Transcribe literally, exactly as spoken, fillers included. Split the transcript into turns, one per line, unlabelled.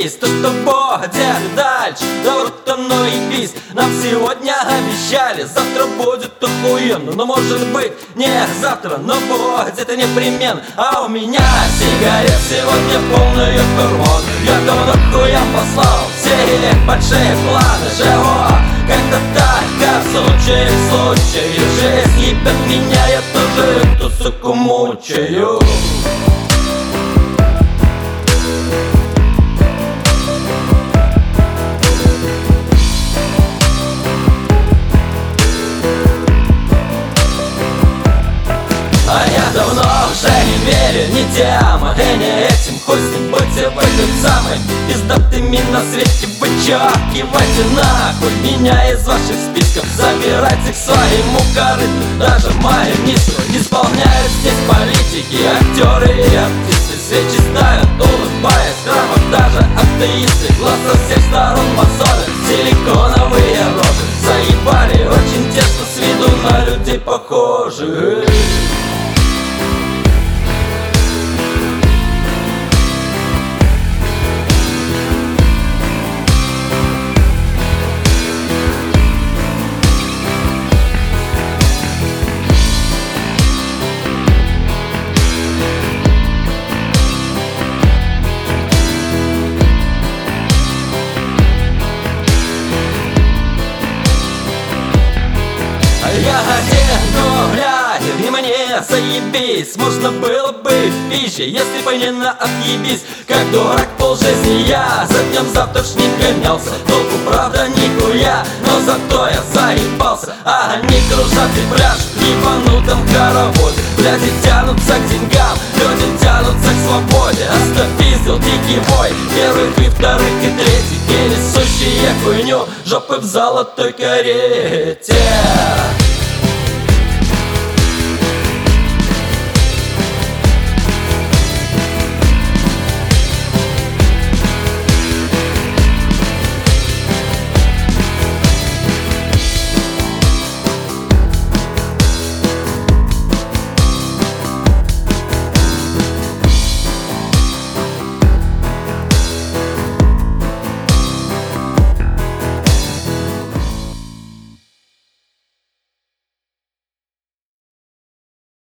заебись. То, что бодяли дальше, да врут оно и бись. Нам сегодня обещали, завтра будет охуенно. Но может быть не завтра, но будет это непременно. А у меня сигарет сегодня полный карман. Я давно хуям послал все их большие планы. Живу как-то так, как в случае в случае. Жизнь ебет меня, я тоже эту суку мучаю. А я давно уже не верю ни тем, и не этим. Хуй с ним, будьте вы тем самым пиздатыми на свете. Вычеркивайте нахуй меня из ваших списков. Забирайте к своему корыту даже мою миссу. Исполняют здесь политики, актеры и артисты. Свечи ставят, улыбаясь, в храмах даже атеисты. Глаз со всех сторон мозолят силиконовые рожи. Заебали очень тесно, с виду на людей похожи. Я один, но глядя, и мне заебись. Можно было бы в пище, если бы не на отъебись. Как дурак полжизни я за днем завтрашним гонялся. Толку правда нихуя, но зато я заебался. А они кружат и пляшут в ебанутом хороводе. Бляди тянутся к деньгам, люди тянутся к свободе. Остопиздил дикий вой, первых и вторых и третьих, и несущие хуйню жопы в золотой карете.